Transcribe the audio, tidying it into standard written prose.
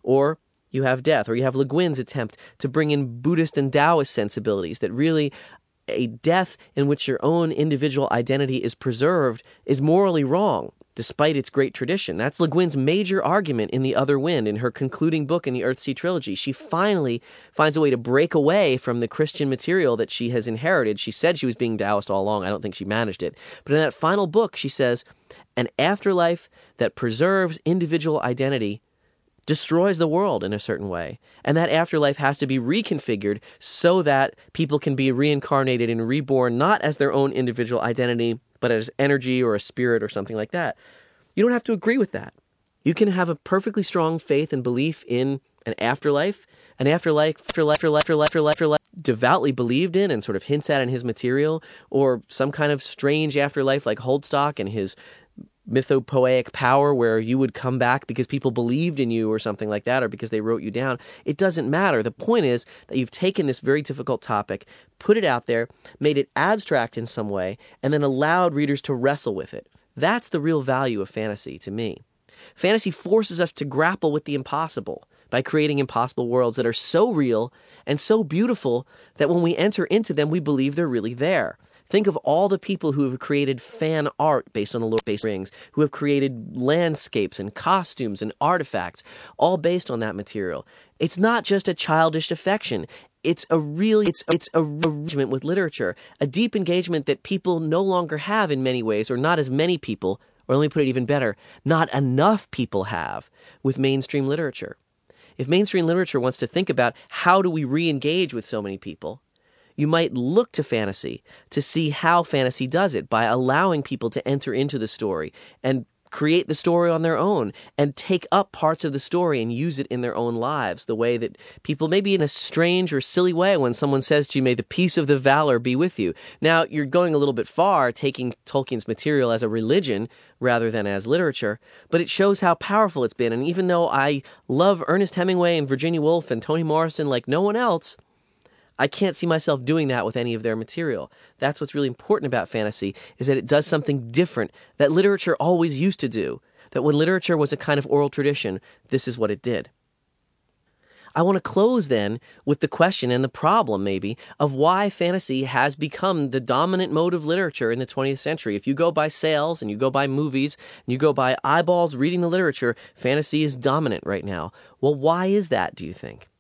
Or you have death, or you have Le Guin's attempt to bring in Buddhist and Taoist sensibilities, that really a death in which your own individual identity is preserved is morally wrong, despite its great tradition. That's Le Guin's major argument in The Other Wind, in her concluding book in the Earthsea trilogy. She finally finds a way to break away from the Christian material that she has inherited. She said she was being Taoist all along. I don't think she managed it. But in that final book, she says, an afterlife that preserves individual identity destroys the world in a certain way. And that afterlife has to be reconfigured so that people can be reincarnated and reborn, not as their own individual identity, but as energy or a spirit or something like that. You don't have to agree with that. You can have a perfectly strong faith and belief in an afterlife devoutly believed in and sort of hints at in his material, or some kind of strange afterlife like Holdstock and his mythopoeic power where you would come back because people believed in you or something like that, or because they wrote you down. It doesn't matter. The point is that you've taken this very difficult topic, put it out there, made it abstract in some way, and then allowed readers to wrestle with it. That's the real value of fantasy to me. Fantasy forces us to grapple with the impossible by creating impossible worlds that are so real and so beautiful that when we enter into them, we believe they're really there. Think of all the people who have created fan art based on the Lord of the Rings, who have created landscapes and costumes and artifacts, all based on that material. It's not just a childish affection. It's a engagement with literature, a deep engagement that people no longer have in many ways, or not as many people, or let me put it even better, not enough people have with mainstream literature. If mainstream literature wants to think about how do we re-engage with so many people, you might look to fantasy to see how fantasy does it by allowing people to enter into the story and create the story on their own and take up parts of the story and use it in their own lives, the way that people, maybe in a strange or silly way, when someone says to you, may the peace of the Valar be with you. Now, you're going a little bit far, taking Tolkien's material as a religion rather than as literature, but it shows how powerful it's been. And even though I love Ernest Hemingway and Virginia Woolf and Toni Morrison like no one else, I can't see myself doing that with any of their material. That's what's really important about fantasy, is that it does something different that literature always used to do. That when literature was a kind of oral tradition, this is what it did. I want to close then with the question and the problem, maybe, of why fantasy has become the dominant mode of literature in the 20th century. If you go by sales and you go by movies and you go by eyeballs reading the literature, fantasy is dominant right now. Well, why is that, do you think?